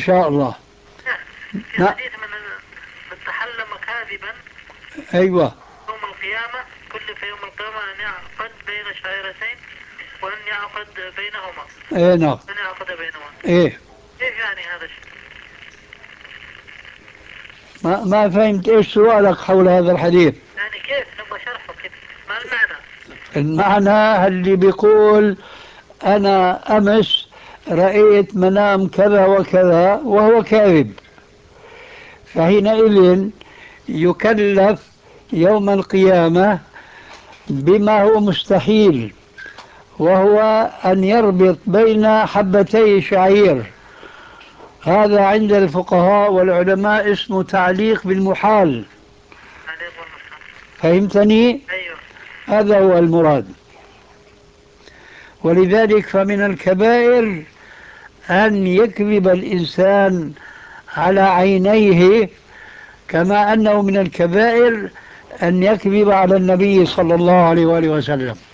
شاء الله. في حديث من تحلم كاذبا أيوة. يوم القيامة كل في يوم القيامة أن يعقد بين شعيرتين وأن يعقد بينهما. إيه نعم. أن يعقد بينهما. إيه. كيف يعني هذا الشيء؟ ما فهمت إيش سؤالك حول هذا الحديث. يعني كيف نبغى شرحه كيف؟ ما المعنى؟ المعنى اللي بيقول أنا أمس رأيت منام كذا وكذا وهو كاذب، فحينئذ يكلف يوم القيامة بما هو مستحيل، وهو أن يربط بين حبتي شعير. هذا عند الفقهاء والعلماء اسمه تعليق بالمحال. عليه والسلام. فهمتني؟ أيوه. هذا هو المراد. ولذلك فمن الكبائر أن يكذب الإنسان على عينيه، كما أنه من الكبائر أن يكذب على النبي صلى الله عليه وآله وسلم.